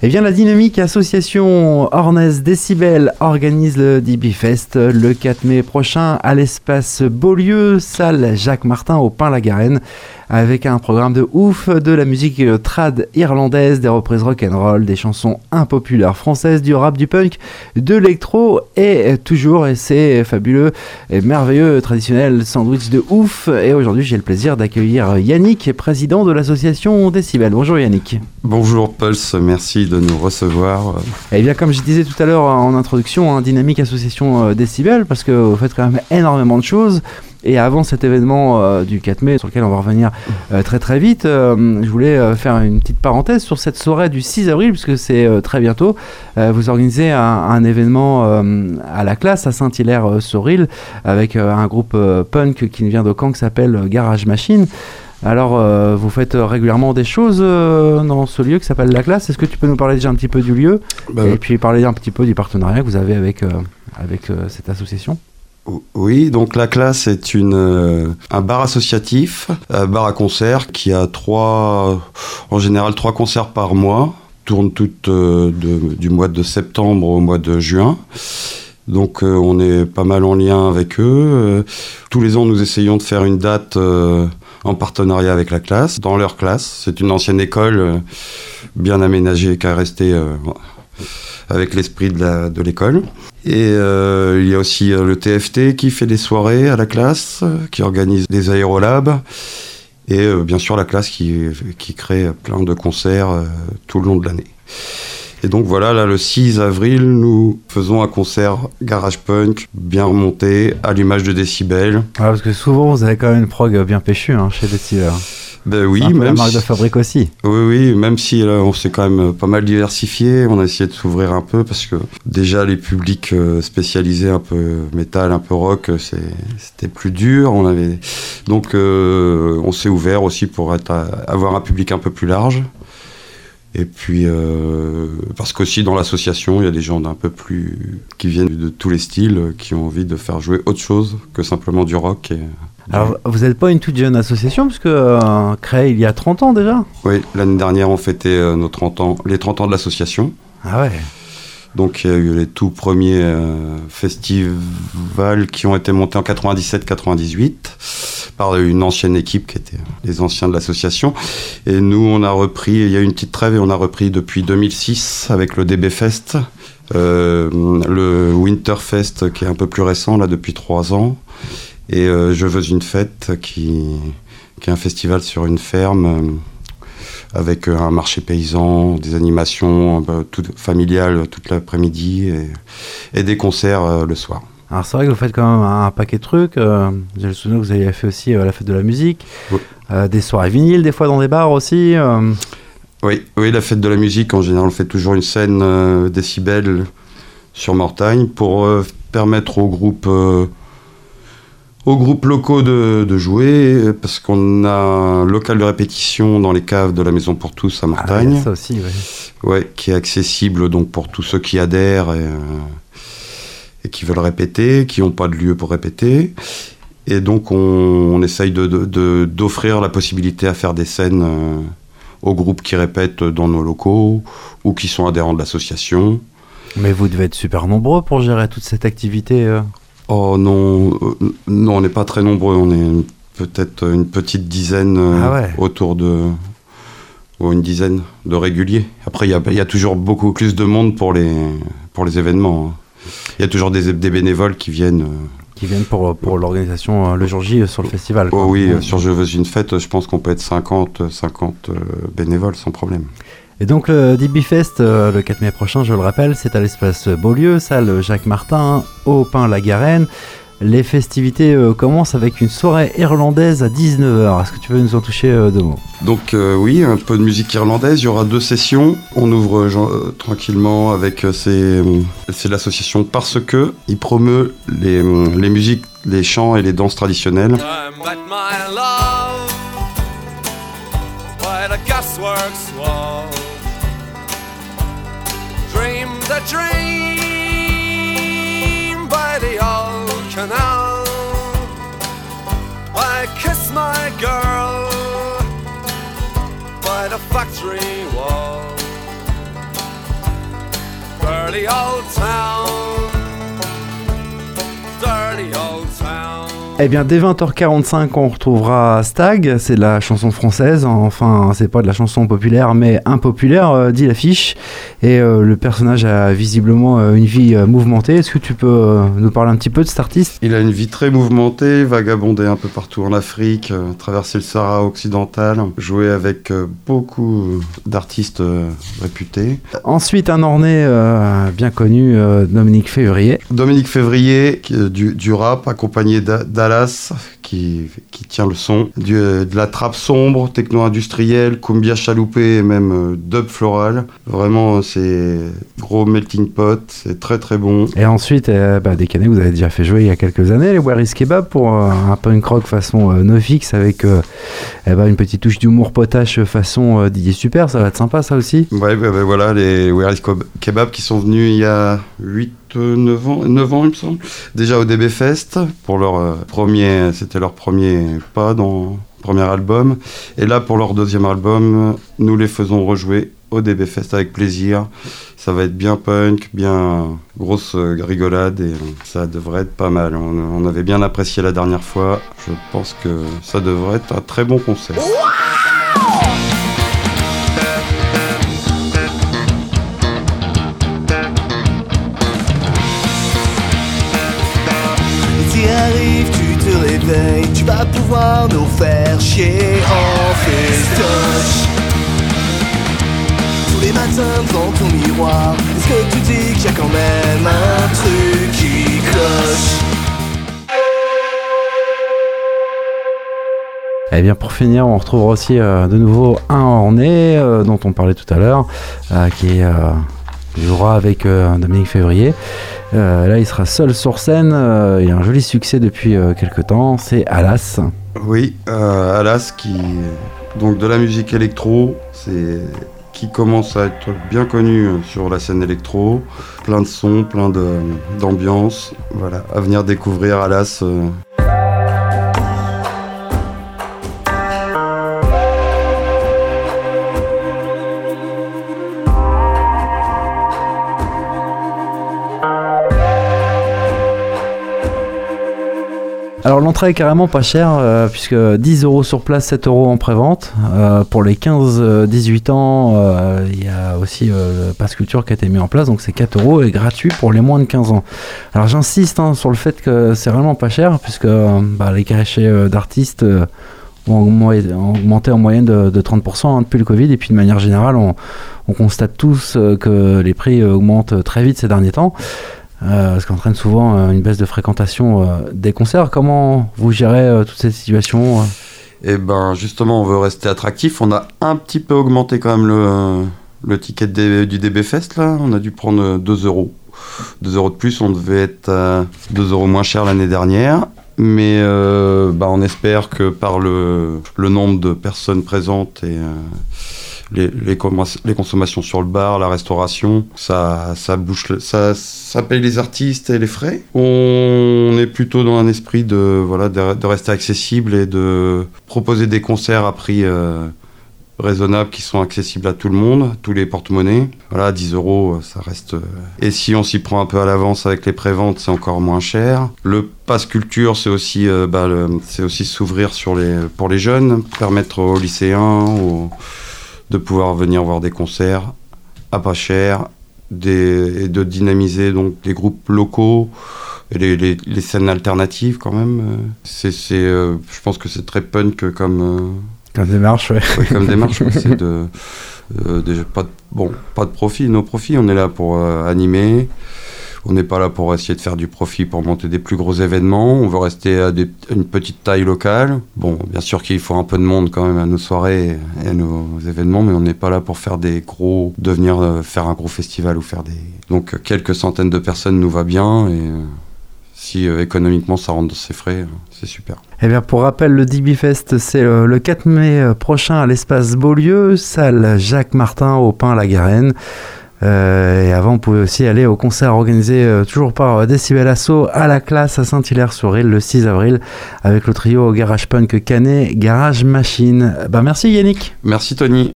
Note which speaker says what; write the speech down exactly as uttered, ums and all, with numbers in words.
Speaker 1: Eh bien, la dynamique association Ornez Décibel organise le D B Fest le quatre mai prochain à l'espace Beaulieu, salle Jacques Martin au Pin-la-Garenne, avec un programme de ouf, de la musique trad irlandaise, des reprises rock'n'roll, des chansons impopulaires françaises, du rap, du punk, de l'électro et toujours, et c'est fabuleux et merveilleux, traditionnel sandwich de ouf. Et aujourd'hui, j'ai le plaisir d'accueillir Yannick, président de l'association Décibel. Bonjour Yannick.
Speaker 2: Bonjour Pulse, merci de nous recevoir.
Speaker 1: Et bien comme je disais tout à l'heure en introduction, hein, dynamique association Décibel, parce que vous faites quand même énormément de choses. Et avant cet événement euh, du quatre mai, sur lequel on va revenir euh, très très vite, euh, je voulais euh, faire une petite parenthèse sur cette soirée du six avril, puisque c'est euh, très bientôt. Euh, vous organisez un, un événement euh, à la classe, à Saint-Hilaire-sur-Île, avec euh, un groupe euh, punk qui vient de Caen qui s'appelle Garage Machine. Alors, euh, vous faites régulièrement des choses euh, dans ce lieu qui s'appelle la classe. Est-ce que tu peux nous parler déjà un petit peu du lieu, bah, et puis parler un petit peu du partenariat que vous avez avec, euh, avec euh, cette association ?
Speaker 2: Oui, donc la classe est une, euh, un bar associatif, un bar à concert qui a trois, en général trois concerts par mois, tourne tout euh, de, du mois de septembre au mois de juin. Donc euh, on est pas mal en lien avec eux. Euh, tous les ans, nous essayons de faire une date euh, en partenariat avec la classe, dans leur classe. C'est une ancienne école euh, bien aménagée qui est restée euh, avec l'esprit de, la, de l'école. Et euh, il y a aussi euh, le T F T qui fait des soirées à la classe, euh, qui organise des aérolabs. Et euh, bien sûr la classe qui, qui crée plein de concerts euh, tout le long de l'année. Et donc voilà, là le six avril, nous faisons un concert garage punk bien remonté, à l'image de Décibel.
Speaker 1: Ah, parce que souvent vous avez quand même une prog bien péchue hein, chez Décibel.
Speaker 2: Ben oui,
Speaker 1: c'est un peu
Speaker 2: même
Speaker 1: la marque
Speaker 2: si...
Speaker 1: de fabrique aussi.
Speaker 2: Oui, oui, même si là, on s'est quand même pas mal diversifié, on a essayé de s'ouvrir un peu parce que déjà les publics spécialisés un peu métal, un peu rock, c'est, c'était plus dur. On avait donc euh, on s'est ouvert aussi pour être à, avoir un public un peu plus large. Et puis euh, parce qu'aussi dans l'association, il y a des gens d'un peu plus qui viennent de tous les styles, qui ont envie de faire jouer autre chose que simplement du rock. Et...
Speaker 1: Alors, vous n'êtes pas une toute jeune association, puisque euh, créée il y a trente ans déjà ?
Speaker 2: Oui, l'année dernière, on fêtait euh, nos trente ans, les trente ans de l'association.
Speaker 1: Ah ouais.
Speaker 2: Donc, il y a eu les tout premiers euh, festivals qui ont été montés en quatre-vingt-dix-sept quatre-vingt-dix-huit par une ancienne équipe qui était les anciens de l'association. Et nous, on a repris, il y a eu une petite trêve et on a repris depuis deux mille six avec le D B Fest, euh, le Winterfest qui est un peu plus récent, là, depuis trois ans. Et euh, Je veux une fête, qui, qui est un festival sur une ferme euh, avec euh, un marché paysan, des animations euh, tout, familiales toute l'après-midi et, et des concerts euh, le soir.
Speaker 1: Alors c'est vrai que vous faites quand même un, un paquet de trucs. Euh, j'ai le souvenir que vous avez fait aussi euh, la fête de la musique, oui. euh, des soirées vinyles, des fois dans des bars aussi. Euh...
Speaker 2: Oui, oui, la fête de la musique, en général, on fait toujours une scène euh, Décibel sur Mortagne pour euh, permettre aux groupes... Euh, aux groupes locaux de, de jouer, parce qu'on a un local de répétition dans les caves de la Maison pour tous à Mortagne.
Speaker 1: Ah, ça aussi, oui.
Speaker 2: Ouais, qui est accessible donc pour tous ceux qui adhèrent et, euh, et qui veulent répéter, qui n'ont pas de lieu pour répéter. Et donc on, on essaye de, de, de, d'offrir la possibilité à faire des scènes euh, aux groupes qui répètent dans nos locaux ou qui sont adhérents de l'association.
Speaker 1: Mais vous devez être super nombreux pour gérer toute cette activité euh...
Speaker 2: Oh non, euh, non, on n'est pas très nombreux, on est peut-être une petite dizaine euh,
Speaker 1: ah ouais.
Speaker 2: autour de... ou une dizaine de réguliers. Après, il y, y a toujours beaucoup plus de monde pour les, pour les événements. Il y a toujours des, des bénévoles qui viennent... Euh,
Speaker 1: qui viennent pour, pour l'organisation euh, le jour J sur le festival.
Speaker 2: Oh oui, ouais. Sur Je veux une fête, je pense qu'on peut être cinquante, cinquante euh, bénévoles sans problème.
Speaker 1: Et donc le D B Fest, euh, le quatre mai prochain, je le rappelle, c'est à l'espace Beaulieu, salle Jacques Martin, au Pin-la-Garenne. Les festivités euh, commencent avec une soirée irlandaise à dix-neuf heures. Est-ce que tu veux nous en toucher euh, deux mots ?
Speaker 2: Donc euh, oui, un peu de musique irlandaise. Il y aura deux sessions. On ouvre genre, euh, tranquillement avec euh, c'est, c'est l'association Parce que. Il promeut les, les musiques, les chants et les danses traditionnelles. Dream the dream by the old canal. I kiss my girl by the factory wall.
Speaker 3: dirty old town, dirty old town.
Speaker 1: Eh bien, dès vingt heures quarante-cinq, on retrouvera Stag, c'est de la chanson française, enfin, c'est pas de la chanson populaire, mais impopulaire, euh, dit l'affiche, et euh, le personnage a visiblement euh, une vie euh, mouvementée. Est-ce que tu peux euh, nous parler un petit peu de cet artiste ?
Speaker 2: Il a une vie très mouvementée, vagabondé un peu partout en Afrique, euh, traversé le Sahara occidental, joué avec euh, beaucoup d'artistes euh, réputés.
Speaker 1: Ensuite, un Ornais euh, bien connu, euh, Dominique Février.
Speaker 2: Dominique Février, qui, euh, du, du rap, accompagné d'A- Dallas, qui, qui tient le son, du, euh, de la trappe sombre, techno-industrielle, cumbia chaloupé et même euh, dub floral. Vraiment, c'est gros melting pot, c'est très très bon.
Speaker 1: Et ensuite, euh, bah, des canets que vous avez déjà fait jouer il y a quelques années, les Where is Kebab, pour euh, un punk rock façon euh, NoFX, avec euh, eh ben, une petite touche d'humour potache façon euh, Didier Super. Ça va être sympa, ça aussi.
Speaker 2: Ouais, bah, bah, voilà, les Where is Kebab qui sont venus il y a huit neuf ans, neuf ans il me semble, déjà au D B Fest, pour leur euh, premier, c'était leur premier pas dans premier album, et là pour leur deuxième album, nous les faisons rejouer au D B Fest avec plaisir. Ça va être bien punk, bien grosse euh, rigolade, et euh, ça devrait être pas mal. On, on avait bien apprécié la dernière fois, je pense que ça devrait être un très bon concert.
Speaker 4: Arrive, tu te réveilles, tu vas pouvoir nous faire chier en festoche. Tous les matins devant ton miroir, est-ce que tu dis qu'il y a quand même un truc qui cloche?
Speaker 1: Eh bien, pour finir, on retrouve aussi euh, de nouveau un Ornais, euh, dont on parlait tout à l'heure, euh, qui euh, jouera avec euh, Dominique Février. Euh, là, il sera seul sur scène. Euh, il a un joli succès depuis euh, quelques temps. C'est Alas.
Speaker 2: Oui, euh, Alas, qui donc de la musique électro, c'est qui commence à être bien connu sur la scène électro, plein de sons, plein de d'ambiance. Voilà, à venir découvrir Alas. Euh.
Speaker 1: Alors l'entrée est carrément pas chère, euh, puisque dix euros sur place, sept euros en pré-vente. Euh, pour les quinze dix-huit ans, euh, il y a aussi euh, le Pass Culture qui a été mis en place, donc c'est quatre euros et gratuit pour les moins de quinze ans. Alors j'insiste hein, sur le fait que c'est vraiment pas cher, puisque euh, bah, les cachets euh, d'artistes euh, ont augmenté en moyenne de, de trente pour cent hein, depuis le Covid, et puis de manière générale, on, on constate tous euh, que les prix augmentent très vite ces derniers temps. Euh, ce qui entraîne souvent euh, une baisse de fréquentation euh, des concerts. Comment vous gérez euh, toute cette situation euh
Speaker 2: Eh ben justement, on veut rester attractif. On a un petit peu augmenté quand même le, le ticket de, du D B Fest là. On a dû prendre deux euros. deux euros de plus, on devait être à deux euros moins cher l'année dernière. Mais euh, bah, on espère que par le, le nombre de personnes présentes et euh, les, les, les consommations sur le bar, la restauration, ça, ça, bouche, ça, ça paye les artistes et les frais. On est plutôt dans un esprit de, voilà, de, de rester accessible et de proposer des concerts à prix euh, raisonnables qui sont accessibles à tout le monde, tous les porte-monnaies. Voilà, dix euros, ça reste... Et si on s'y prend un peu à l'avance avec les préventes, c'est encore moins cher. Le Pass Culture, c'est aussi, euh, bah, le, c'est aussi s'ouvrir sur les, pour les jeunes, permettre aux lycéens aux, de pouvoir venir voir des concerts à pas cher, des, et de dynamiser donc des groupes locaux et les, les, les scènes alternatives quand même. C'est, c'est, euh, je pense que c'est très punk comme... Euh,
Speaker 1: Comme démarche, ouais.
Speaker 2: Oui, comme démarche, c'est de, euh, de pas de, bon, pas de profit, nos profits, on est là pour euh, animer, on n'est pas là pour essayer de faire du profit pour monter des plus gros événements, on veut rester à, des, à une petite taille locale. Bon, bien sûr qu'il faut un peu de monde quand même à nos soirées et à nos événements, mais on n'est pas là pour faire des gros, devenir euh, faire un gros festival ou faire des... Donc quelques centaines de personnes nous va bien, et euh, si euh, économiquement ça rentre dans ses frais, euh, c'est super.
Speaker 1: Eh bien, pour rappel, le D B Fest, c'est le, le quatre mai prochain à l'espace Beaulieu, salle Jacques Martin au Pin-la-Garenne. Euh, et avant, on pouvait aussi aller au concert organisé euh, toujours par Décibel Asso à la classe à Saint-Hilaire-sur-Île le six avril avec le trio Garage Punk Canet Garage Machine. Ben, merci Yannick.
Speaker 2: Merci Tony.